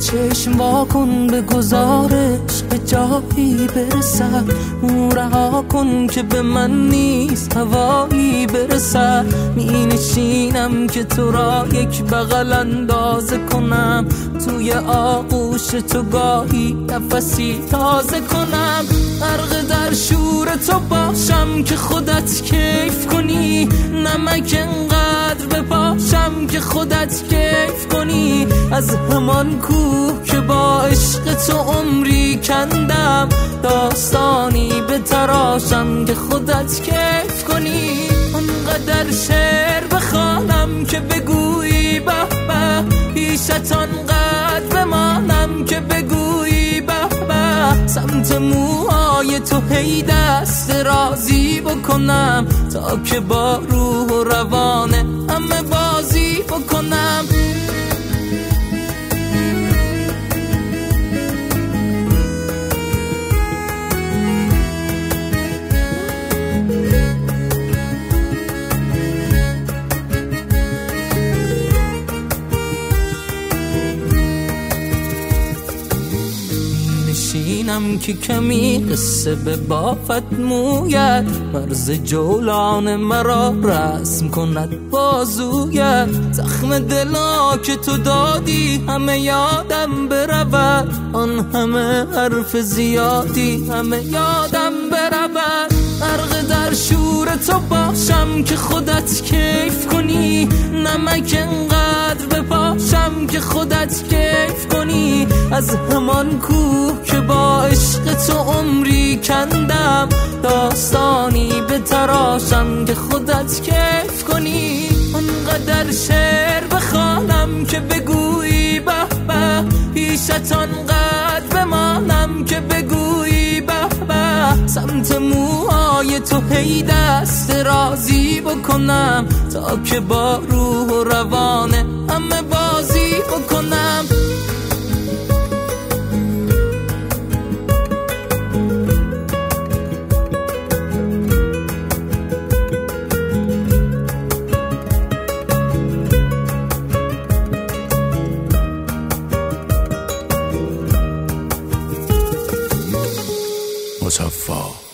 چشم واکن به گزارش به جایی برسد، رها کن که به من نیست هوایی برسد. می نشینم که تو را یک بغل اندازه کنم، توی آغوش تو گاهی نفسی تازه کنم. غرق در شور تو باشم که خودت کیف کنی، نمک انقدر بپاشم که خودت کیف کنی. از همان کوه که با عشق تو عمری کندم، داستانی به تراشم که خودت کیف کنی. انقدر شعر بخوانم که بگویی به به، پیشت آنقدر بمانم که بگویی به به. سمت موهای تو هی دست رازی بکنم، تا که با روح و روان همه بازی بکنم. اینم که کمی قصه به بافت موید، مرز جولان مرا رسم کند بازویت. زخم دلا که تو دادی همه یادم برود، آن همه حرف زیادی همه یادم برود. غرق در شور تو باشم که خودت کیف کنی، نمک انقدر بپاشم که خودت کیف کنی. از همان کوه که با عشق تو عمری کندم، داستانی به تراشم که خودت کیف کنی. انقدر شعر بخوانم که بگویی به به، پیشت آنقدر بمانم که بگویی به به. سمت موهای تو هی دست رازی بکنم، تا که با روح و روان همه بازی بکنم. مصفا